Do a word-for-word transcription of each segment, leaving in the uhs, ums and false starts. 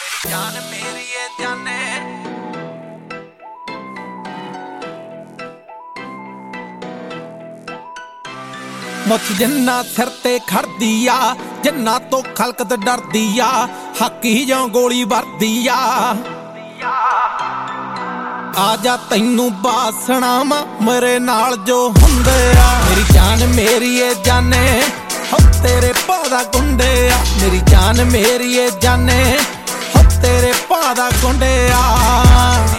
जान मेरी ये जाने मुझ जिन्ना सिर ते खड़दी आ जिन्ना तो खलकत डरदी आ हक ही जो गोली वरदी आ आजा तैनू बासना वा मेरे नाल जो हुंदे आ मेरी जान मेरी ये जाने हो तेरे पादा गुंडे आ मेरी जान मेरी ये जाने हो तेरे पादा गुंडे आ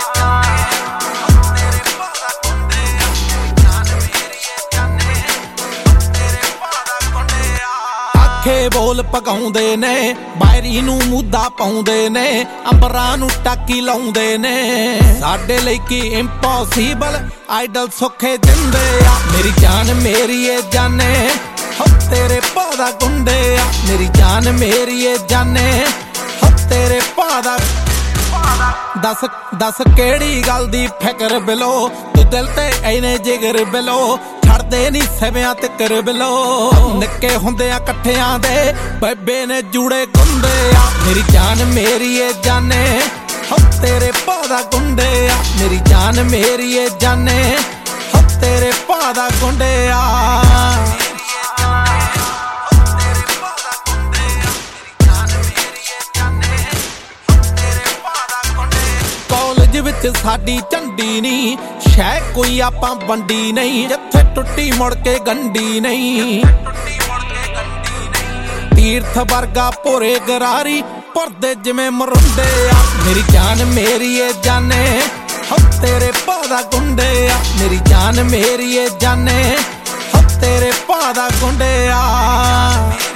बोल पकाउंदे ने बायरी नू मुद्दा पाउंदे ने अंबरां नू टाकी लाउंदे ने साडे लई की इंपॉसिबल आइडल सुखे दिंदे आ मेरी जान मेरी ये जाने हो तेरे पादा गुंडे आ मेरी जान मेरी ये जाने हो तेरे पादा दस दस केड़ी गल दी फिकर बिलो तू दिल ते इने जिगर बिलो छड़दे नी सवियां तिकर बिलो निक्के हुंदियां कट्ठियां दे बेबे ने जूड़े गुंदे आ मेरी जान मेरी ये जाने हो तेरे पादा गुंडे आ मेरी जान मेरी ये जाने हो तेरे पादा गुंडे आ विच साडी झंडी नहीं शह कोई आपां वंडी नहीं जिथे टुट्टी मुड़ के गंडी नहीं तीर्थ वर्गा भोरे गरारी भरदे जिवें मरुंडे आ मेरी जान मेरी ये जाने हो तेरे पादा गुंडे आ मेरी जान मेरी ये जाने हो तेरे पादा गुंडे आ।